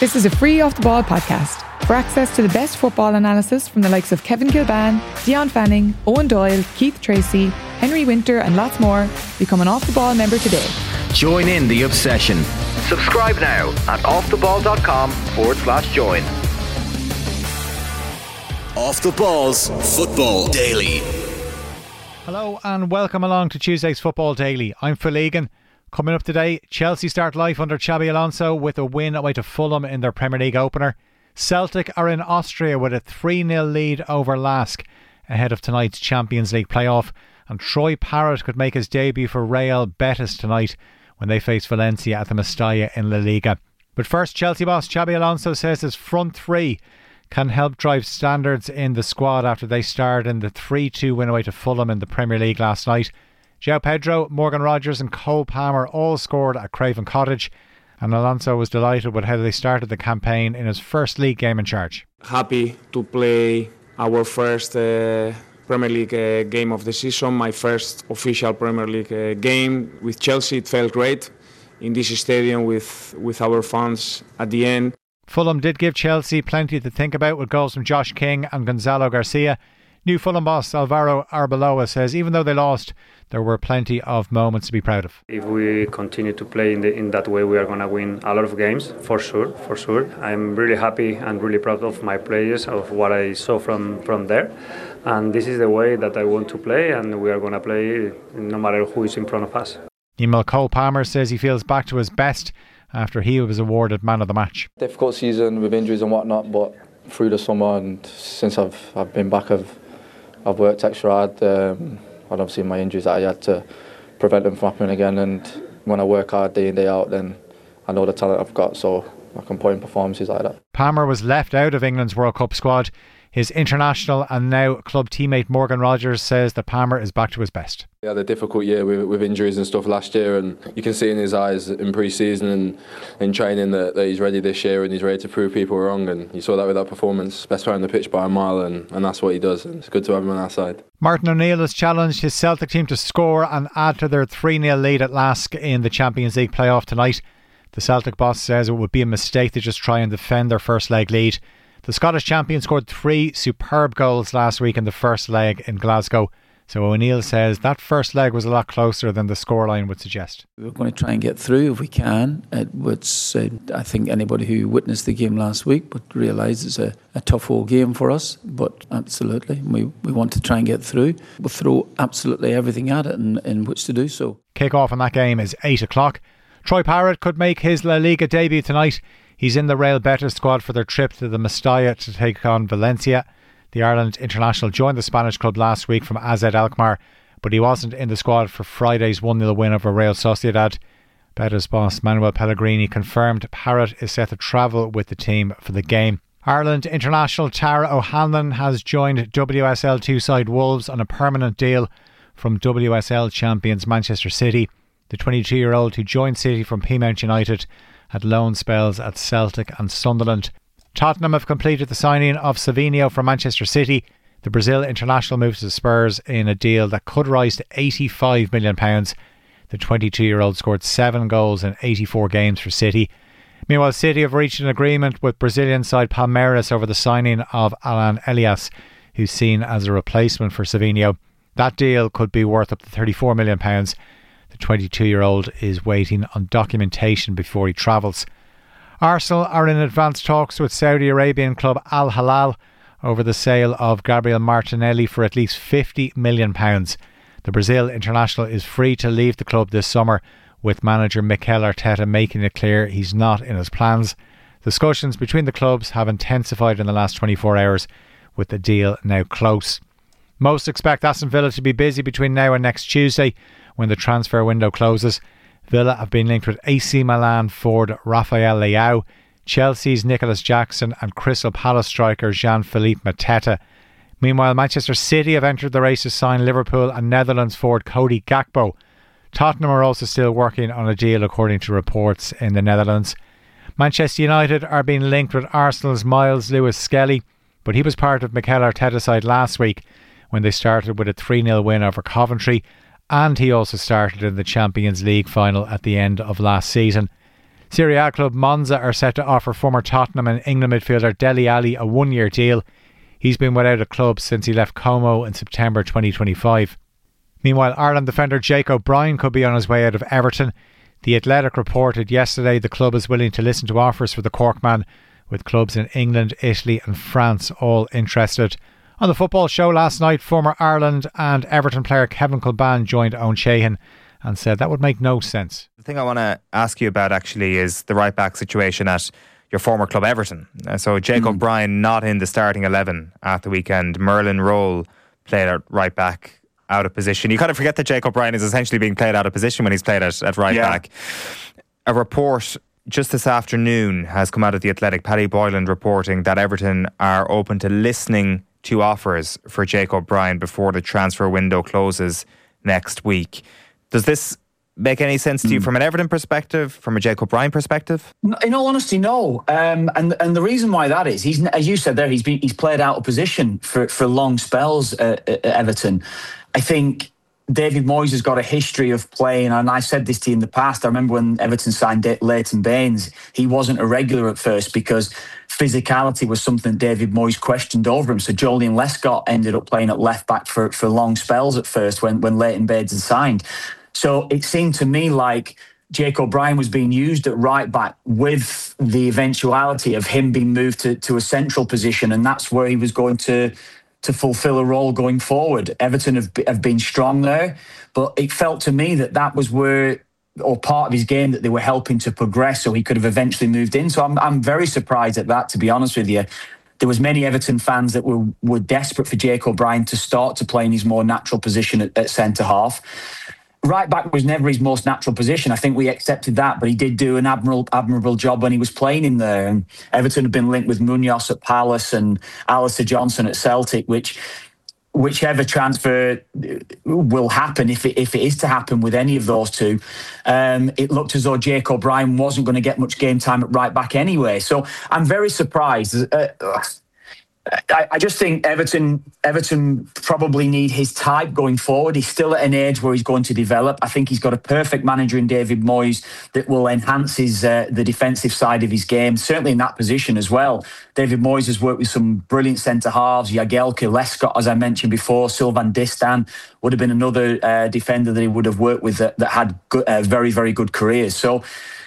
This is a free Off the Ball podcast. For access to the best football analysis from the likes of Kevin Kilbane, Dion Fanning, Owen Doyle, Keith Tracy, Henry Winter and lots more, become an Off the Ball member today. Join in the obsession. Subscribe now at offtheball.com/join. Off the Ball's Football Daily. Hello and welcome along to Tuesday's Football Daily. I'm Phil Egan. Coming up today, Chelsea start life under Xabi Alonso with a win away to Fulham in their Premier League opener. Celtic are in Austria with a 3-0 lead over Lask ahead of tonight's Champions League playoff. And Troy Parrott could make his debut for Real Betis tonight when they face Valencia at the Mestalla in La Liga. But first, Chelsea boss Xabi Alonso says his front three can help drive standards in the squad after they starred in the 3-2 win away to Fulham in the Premier League last night. João Pedro, Morgan Rogers and Cole Palmer all scored at Craven Cottage, and Alonso was delighted with how they started the campaign in his first league game in charge. Happy to play our first Premier League game of the season, my first official Premier League game with Chelsea. It felt great in this stadium with our fans at the end. Fulham did give Chelsea plenty to think about with goals from Josh King and Gonzalo Garcia. New Fulham boss Alvaro Arbeloa says even though they lost, there were plenty of moments to be proud of. If we continue to play in that way, we are going to win a lot of games, for sure. I'm really happy and really proud of my players, of what I saw from there. And this is the way that I want to play, and we are going to play no matter who is in front of us. Emil Cole Palmer says he feels back to his best after he was awarded man of the match. Difficult season with injuries and whatnot, but through the summer and since I've been back, I've worked extra hard. Obviously my injuries that I had to prevent them from happening again, and when I work hard day in day out, then I know the talent I've got, so I can put in performances like that. Palmer was left out of England's World Cup squad. His international and now club teammate Morgan Rogers says that Palmer is back to his best. He had a difficult year with injuries and stuff last year, and you can see in his eyes in pre-season and in training that he's ready this year and he's ready to prove people wrong, and you saw that with that performance. Best player on the pitch by a mile, and that's what he does, and it's good to have him on our side. Martin O'Neill has challenged his Celtic team to score and add to their 3-0 lead at Lask in the Champions League playoff tonight. The Celtic boss says it would be a mistake to just try and defend their first leg lead. The Scottish champion scored 3 superb goals last week in the first leg in Glasgow. So O'Neill says that first leg was a lot closer than the scoreline would suggest. We're going to try and get through if we can. Which I think anybody who witnessed the game last week would realise it's a tough whole game for us. But absolutely, we want to try and get through. We'll throw absolutely everything at it in which to do so. Kick-off on that game is 8 o'clock. Troy Parrott could make his La Liga debut tonight. He's in the Real Betis squad for their trip to the Mestalla to take on Valencia. The Ireland international joined the Spanish club last week from AZ Alkmaar, but he wasn't in the squad for Friday's 1-0 win over Real Sociedad. Betis boss Manuel Pellegrini confirmed Parrott is set to travel with the team for the game. Ireland international Tara O'Hanlon has joined WSL 2-side Wolves on a permanent deal from WSL champions Manchester City. The 22-year-old who joined City from Peamount United had loan spells at Celtic and Sunderland. Tottenham have completed the signing of Savinho from Manchester City. The Brazil international moves to Spurs in a deal that could rise to £85 million. The 22-year-old scored 7 goals in 84 games for City. Meanwhile, City have reached an agreement with Brazilian side Palmeiras over the signing of Alan Elias, who's seen as a replacement for Savinho. That deal could be worth up to £34 million. The 22-year-old is waiting on documentation before he travels. Arsenal are in advanced talks with Saudi Arabian club Al Hilal over the sale of Gabriel Martinelli for at least £50 million. The Brazil international is free to leave the club this summer, with manager Mikel Arteta making it clear he's not in his plans. Discussions between the clubs have intensified in the last 24 hours, with the deal now close. Most expect Aston Villa to be busy between now and next Tuesday, when the transfer window closes. Villa have been linked with AC Milan forward Rafael Leao, Chelsea's Nicholas Jackson and Crystal Palace striker Jean-Philippe Mateta. Meanwhile, Manchester City have entered the race to sign Liverpool and Netherlands forward Cody Gakpo. Tottenham are also still working on a deal according to reports in the Netherlands. Manchester United are being linked with Arsenal's Miles Lewis-Skelly, but he was part of Mikel Arteta's side last week when they started with a 3-0 win over Coventry, and he also started in the Champions League final at the end of last season. Serie A club Monza are set to offer former Tottenham and England midfielder Dele Alli a 1-year deal. He's been without a club since he left Como in September 2025. Meanwhile, Ireland defender Jake O'Brien could be on his way out of Everton. The Athletic reported yesterday the club is willing to listen to offers for the Cork man, with clubs in England, Italy and France all interested. On the football show last night, former Ireland and Everton player Kevin Kilbane joined Owen Sheehan and said that would make no sense. The thing I want to ask you about actually is the right back situation at your former club Everton. So Jake O'Brien not in the starting 11 at the weekend. Merlin Roll played at right back out of position. You kind of forget that Jake O'Brien is essentially being played out of position when he's played at right back. A report just this afternoon has come out of the Athletic, Paddy Boylan reporting that Everton are open to listening to offers for Jake O'Brien before the transfer window closes next week. Does this make any sense to you from an Everton perspective, from a Jake O'Brien perspective? In all honesty, no. And the reason why that is, he's, as you said there, he's played out of position for long spells at Everton. I think David Moyes has got a history of playing, and I said this to you in the past. I remember when Everton signed Leighton Baines, he wasn't a regular at first because physicality was something David Moyes questioned over him. So Joleon Lescott ended up playing at left back for long spells at first when Leighton Baines had signed. So it seemed to me like Jake O'Brien was being used at right back with the eventuality of him being moved to a central position, and that's where he was going to fulfill a role going forward. Everton have been strong there, but it felt to me that was where, or part of his game, that they were helping to progress, so he could have eventually moved in. So I'm very surprised at that, to be honest with you. There was many Everton fans that were desperate for Jake O'Brien to start to play in his more natural position at centre-half. Right back was never his most natural position. I think we accepted that, but he did do an admirable job when he was playing in there. And Everton have been linked with Munoz at Palace and Alistair Johnson at Celtic, whichever transfer will happen, if it is to happen with any of those two, it looked as though Jake O'Brien wasn't going to get much game time at right back anyway. So I'm very surprised. I just think Everton probably need his type going forward. He's still at an age where he's going to develop. I think he's got a perfect manager in David Moyes that will enhance the defensive side of his game, certainly in that position as well. David Moyes has worked with some brilliant centre-halves, Jagielka, Lescott, as I mentioned before. Sylvain Distin would have been another defender that he would have worked with that had very, very good careers. So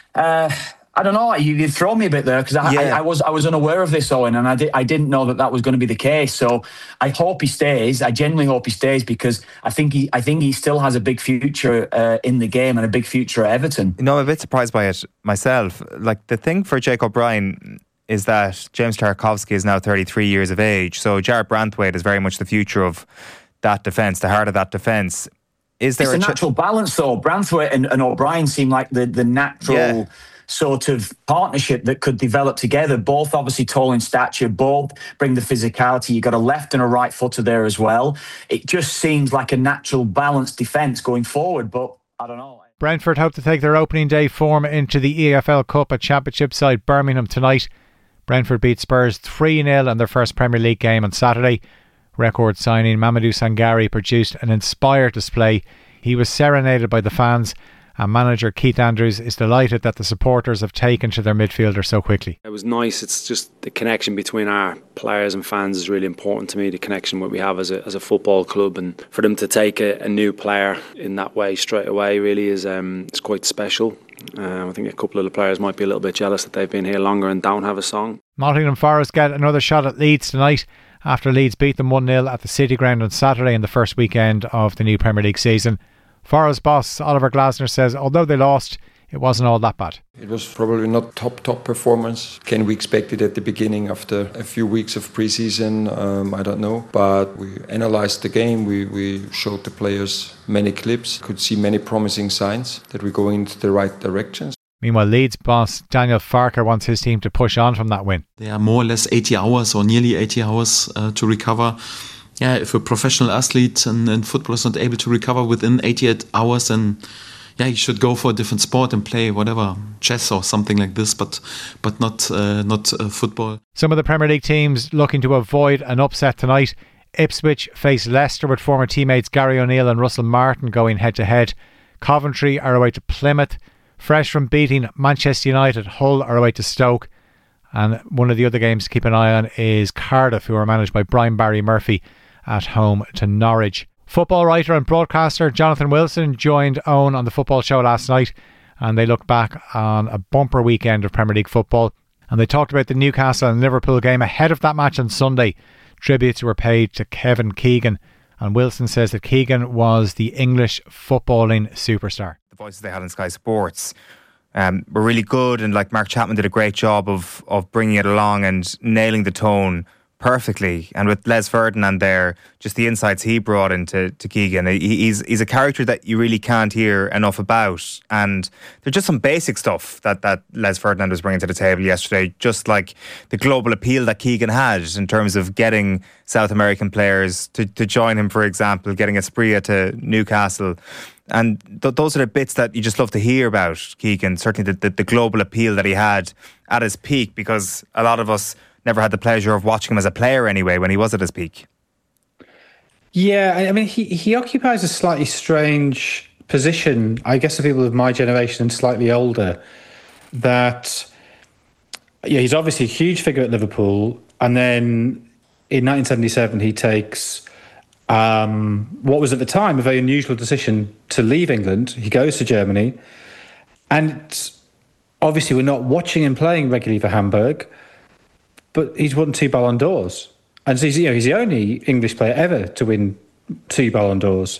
I don't know. You throw me a bit there because I was unaware of this, Owen, and I didn't know that was going to be the case. So I hope he stays. I genuinely hope he stays because I think he still has a big future in the game and a big future at Everton. You know, I'm a bit surprised by it myself. Like, the thing for Jake O'Brien is that James Tarkowski is now 33 years of age. So Jarrett Branthwaite is very much the future of that defence, the heart of that defence. Is there a natural balance though? Branthwaite and O'Brien seem like the natural sort of partnership that could develop together. Both obviously tall in stature, both bring the physicality. You've got a left and a right footer there as well. It just seems like a natural balanced defence going forward, but I don't know. Brentford hope to take their opening day form into the EFL Cup at Championship side Birmingham tonight. Brentford beat Spurs 3-0 in their first Premier League game on Saturday. Record signing Mamadou Sangare produced an inspired display. He was serenaded by the fans, and manager Keith Andrews is delighted that the supporters have taken to their midfielder so quickly. It was nice. It's just the connection between our players and fans is really important to me, the connection what we have as a football club, and for them to take a new player in that way straight away really is it's quite special. I think a couple of the players might be a little bit jealous that they've been here longer and don't have a song. Nottingham Forest get another shot at Leeds tonight after Leeds beat them 1-0 at the City Ground on Saturday in the first weekend of the new Premier League season. Forest boss Oliver Glasner says although they lost, it wasn't all that bad. It was probably not top performance. Can we expect it at the beginning after a few weeks of pre-season? I don't know. But we analysed the game. We showed the players many clips. Could see many promising signs that we're going into the right directions. Meanwhile, Leeds boss Daniel Farker wants his team to push on from that win. There are more or less 80 hours or nearly 80 hours to recover. Yeah, if a professional athlete and footballer is not able to recover within 88 hours, then you should go for a different sport and play whatever, chess or something like this, but not football. Some of the Premier League teams looking to avoid an upset tonight. Ipswich face Leicester with former teammates Gary O'Neill and Russell Martin going head to head. Coventry are away to Plymouth. fresh from beating Manchester United. Hull are away to Stoke. And one of the other games to keep an eye on is Cardiff, who are managed by Brian Barry Murphy, at home to Norwich. Football writer and broadcaster Jonathan Wilson joined Owen on the Football Show last night, and they looked back on a bumper weekend of Premier League football, and they talked about the Newcastle and Liverpool game ahead of that match on Sunday. Tributes were paid to Kevin Keegan, and Wilson says that Keegan was the English footballing superstar. The voices they had on Sky Sports were really good, and like Mark Chapman did a great job of bringing it along and nailing the tone perfectly. And with Les Ferdinand there, just the insights he brought into Keegan, he's a character that you really can't hear enough about. And there's just some basic stuff that Les Ferdinand was bringing to the table yesterday, just like the global appeal that Keegan had in terms of getting South American players to join him, for example, getting Asprilla to Newcastle. And those are the bits that you just love to hear about Keegan, certainly the global appeal that he had at his peak, because a lot of us never had the pleasure of watching him as a player anyway when he was at his peak. Yeah, I mean, he occupies a slightly strange position, I guess, for people of my generation and slightly older, that, yeah, he's obviously a huge figure at Liverpool, and then in 1977 he takes what was at the time a very unusual decision to leave England. He goes to Germany, and obviously we're not watching him playing regularly for Hamburg, but he's won 2 Ballon d'Ors. And so he's the only English player ever to win 2 Ballon d'Ors.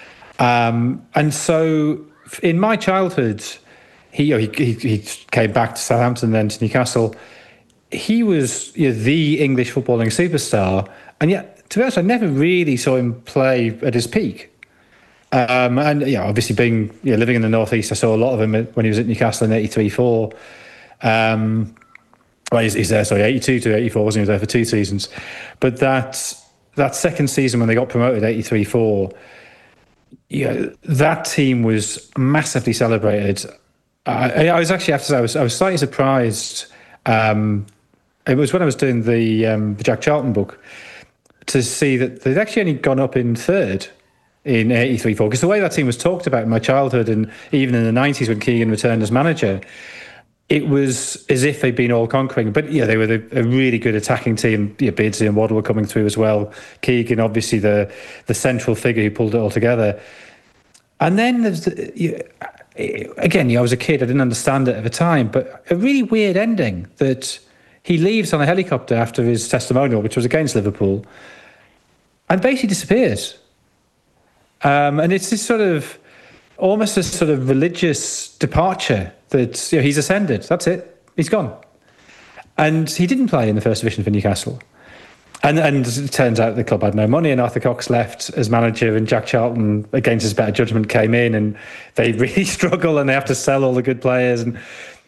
And so in my childhood, he came back to Southampton, then to Newcastle. He was the English footballing superstar. And yet, to be honest, I never really saw him play at his peak. And obviously being living in the Northeast, I saw a lot of him when he was at Newcastle in 83-84. Well, he's there, 82 to 84, wasn't he? He was there for 2 seasons. But that second season when they got promoted, 83-84, that team was massively celebrated. I was actually, have to say, I was slightly surprised. It was when I was doing the Jack Charlton book to see that they'd actually only gone up in third in 83-84, because the way that team was talked about in my childhood and even in the 90s when Keegan returned as manager, it was as if they'd been all-conquering. But they were a really good attacking team. Beardsley and Waddle were coming through as well. Keegan, obviously the central figure who pulled it all together. And then there's again, I was a kid, I didn't understand it at the time, but a really weird ending that he leaves on a helicopter after his testimonial, which was against Liverpool, and basically disappears. And it's this sort of almost a sort of religious departure that he's ascended. That's it. He's gone. And he didn't play in the first division for Newcastle. And it turns out the club had no money, and Arthur Cox left as manager, and Jack Charlton, against his better judgment, came in, and they really struggle, and they have to sell all the good players. And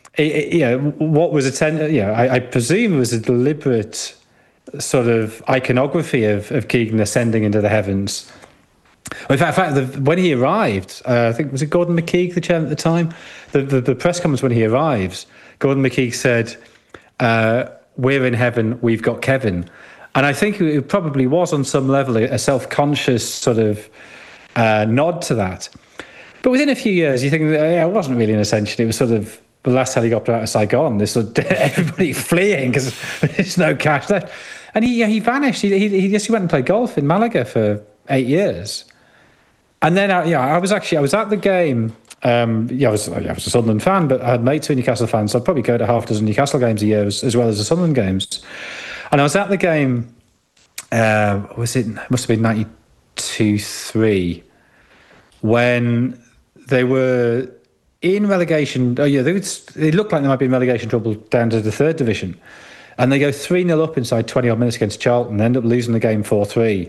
what was I presume it was a deliberate sort of iconography of Keegan ascending into the heavens. In fact, when he arrived, I think, was it Gordon McKeague, the chairman at the time? The press conference when he arrives, Gordon McKeague said, "We're in heaven, we've got Kevin." And I think it probably was on some level a self-conscious sort of nod to that. But within a few years, you think, it wasn't really an ascension. It was sort of the last helicopter out of Saigon. There's sort of everybody fleeing because there's no cash left. And he vanished. He went and played golf in Malaga for 8 years. And then, I was at the game. I was a Sunderland fan, but I had mates who were Newcastle fans, so I'd probably go to half a dozen Newcastle games a year as well as the Sunderland games. And I was at the game, it must have been 92-3, when they were in relegation. They looked like they might be in relegation trouble down to the third division. And they go 3-0 up inside 20-odd minutes against Charlton. They end up losing the game 4-3.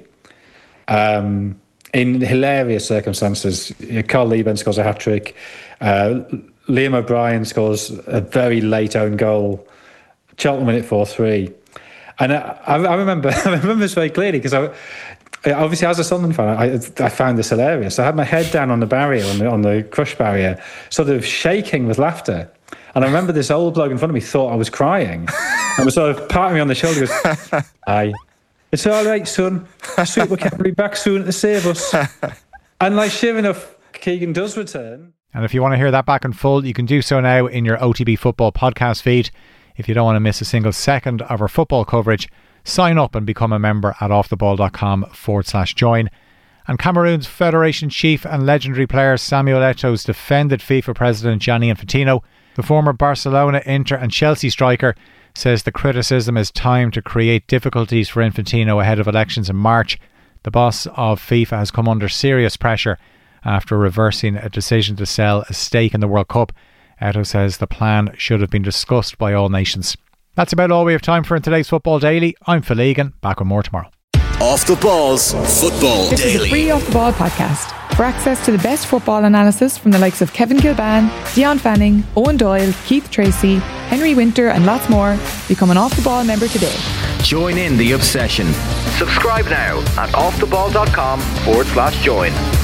In hilarious circumstances. Carl Lieben scores a hat-trick. Liam O'Brien scores a very late own goal. Charlton win it 4-3. And I remember this very clearly, because obviously as a Sunderland fan, I found this hilarious. I had my head down on the barrier, on the crush barrier, sort of shaking with laughter. And I remember this old bloke in front of me thought I was crying and was sort of patting me on the shoulder. Goes, "Aye, it's all right, son. Super Cat will be back soon to save us." And sure enough, Keegan does return. And if you want to hear that back in full, you can do so now in your OTB Football podcast feed. If you don't want to miss a single second of our football coverage, sign up and become a member at offtheball.com/join. And Cameroon's Federation chief and legendary player Samuel Eto'o's defended FIFA president Gianni Infantino. The former Barcelona, Inter and Chelsea striker says the criticism is timed to create difficulties for Infantino ahead of elections in March. The boss of FIFA has come under serious pressure after reversing a decision to sell a stake in the World Cup. Eto'o says the plan should have been discussed by all nations. That's about all we have time for in today's Football Daily. I'm Phil Egan, back with more tomorrow. Off the Balls Football This Daily. is a free Off the Ball podcast. For access to the best football analysis from the likes of Kevin Kilbane, Dion Fanning, Owen Doyle, Keith Tracy, Henry Winter and lots more, become an Off the Ball member today. Join in the obsession. Subscribe now at offtheball.com/join.